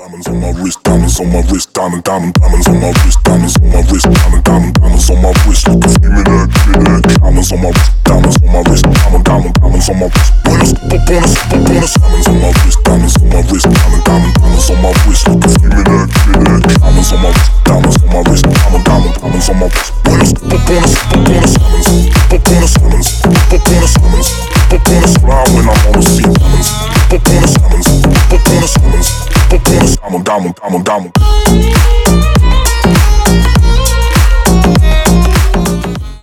Diamonds on my wrist, diamonds on my wrist, diamonds on my wrist, diamonds on my wrist, diamonds on my wrist. You can feel me there, diamonds on my wrist, diamonds on my wrist, diamonds on my wrist. Bonus, bonus, bonus, diamonds on my wrist, diamonds on my wrist, diamonds on my wrist. You can feel me there, diamonds on my wrist, diamonds on my wrist, diamonds on my wrist. Bonus, bonus, bonus, diamonds, bonus, bonus, bonus, diamonds, bonus. Fly when I'm on the scene, diamonds, bonus, diamonds, bonus, diamonds, bonus, diamond, diamond, diamond, diamond.